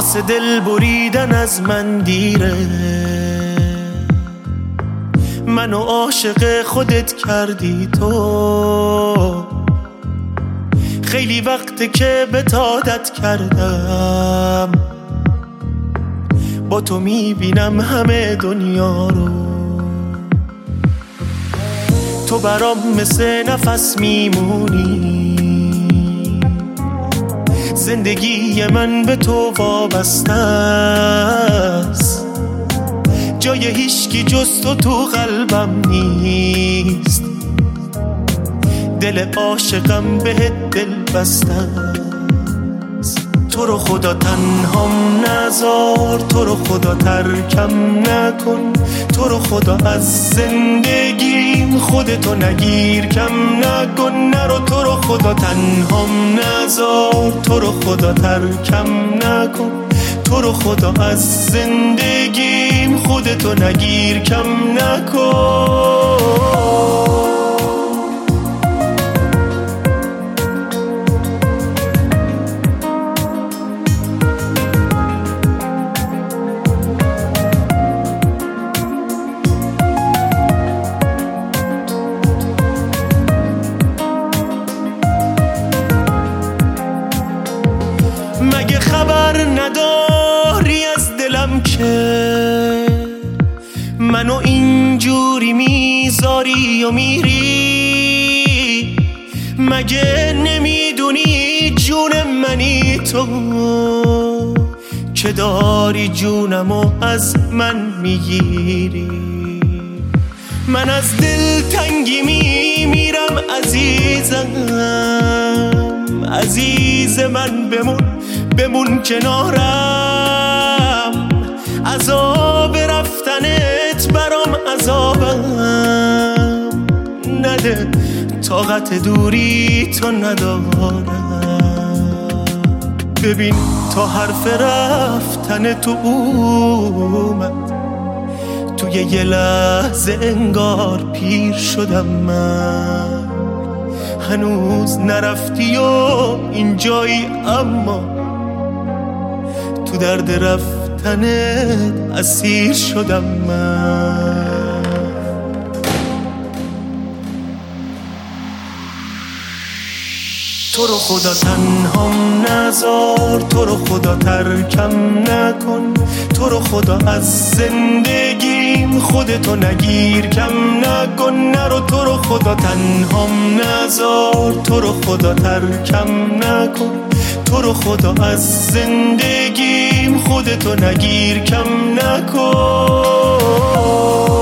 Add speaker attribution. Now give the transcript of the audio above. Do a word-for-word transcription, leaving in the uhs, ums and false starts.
Speaker 1: واسه دل بریدن از من دیره. منو عاشق خودت کردی تو، خیلی وقته که بهت عادت کردم. با تو میبینم همه دنیا رو، تو برام مثل نفس میمونی. زندگی من به تو وابسته است، جای هیچکی جز تو تو قلبم نیست. دل عاشقم بهت دل بسته است. تو رو خدا تنهام نذار، تو رو خدا ترکم نکن، تو رو خدا از زندگیم خودتو نگیر کم نکن. نرو تو رو خدا تنهام نذار، تو رو خدا ترکم نکن، تو رو خدا از زندگیم خودتو نگیر کم نکن. مگه خبر نداری از دلم که منو اینجوری میذاری و میری؟ مگه نمیدونی جون منی تو که داری جونمو از من میگیری؟ من از دل تنگی میمیرم عزیزم، عزیز من بمون بمون کنارم. عذاب رفتنت برام عذابم نده، طاقت دوری تو ندارم. ببین تا حرف رفتن تو اومد، توی یه لحظه انگار پیر شدم من. هنوز نرفتی و اینجایی، اما تو درد رفتنت اسیر شدم من. تو رو خدا تنهام نذار، تو رو خدا ترکم نکن، تو رو خدا از زندگیم خودتو نگیر کم نکن. نرو تو رو خدا تنهام نذار، تو رو خدا ترکم نکن، تو رو خدا از زندگیم خودتو نگیر کم نکن.